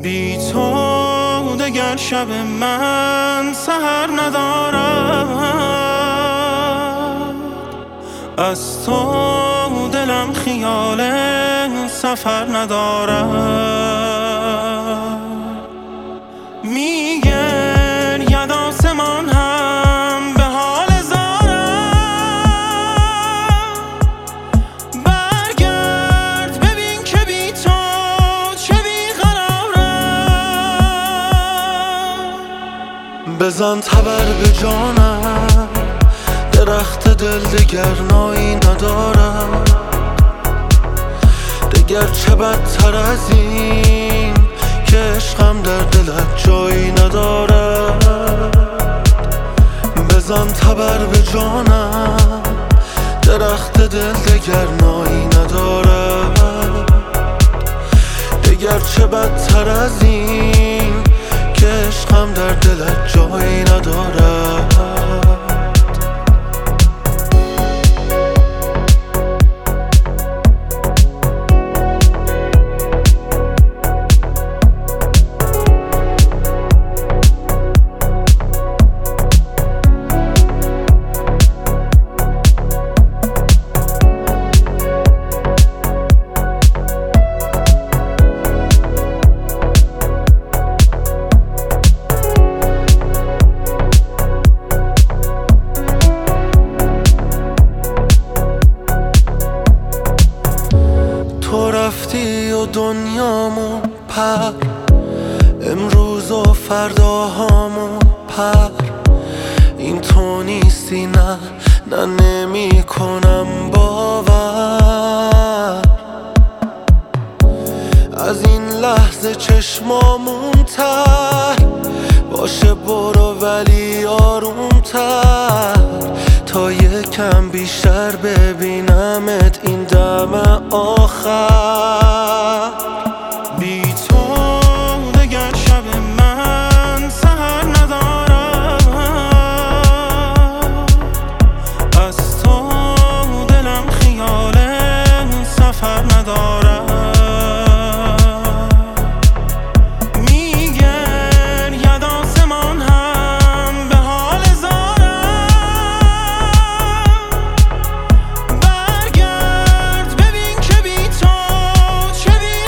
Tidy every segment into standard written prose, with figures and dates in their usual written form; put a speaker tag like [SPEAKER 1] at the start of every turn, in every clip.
[SPEAKER 1] بی تو دگر شب من سحر ندارد، از تو دلم خیال سفر ندارد. میگرید آسمان هم به حال زارم، برگرد ببین که بی تو چه بیقرارم.
[SPEAKER 2] بزن تبر به جانم، درخت دل دگر نایی ندارم. دگر چه بدتر از این که عشقم در دلت جایی ندارد. بزن تبر به جانم، درخت دل دگر نایی ندارد. دگر چه بدتر از این که عشقم در دلت جایی ندارد. تو رفتی و دنیامو پر، امروز و فرداهامو پر. این تو نیستی، نه نمی کنم باور. از این لحظه چشمامون تر باشه، برو ولی آرومتر تا یکم بیشتر ببینمت این دم آخر.
[SPEAKER 1] بی تو دگر شب من سحر ندارد، از تو دلم خیال سفر ندارد. میگرید آسمان هم به حال زارم، برگرد ببین که بی تو چه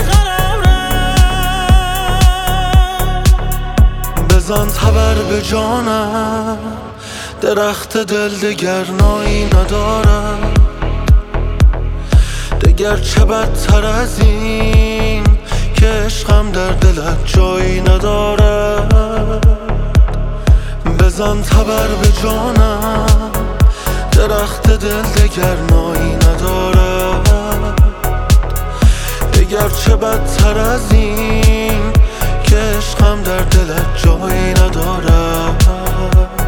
[SPEAKER 1] بیقرارم.
[SPEAKER 2] بزن تبر به جانم، درخت دل دگر نایی ندارد. دگر چه بدتر از این که عشقم در دلت جایی ندارد. بزن تبر به جانم، درخت دل دگر نایی ندارد. دگر چه بدتر از این که عشقم در دلت جایی ندارد.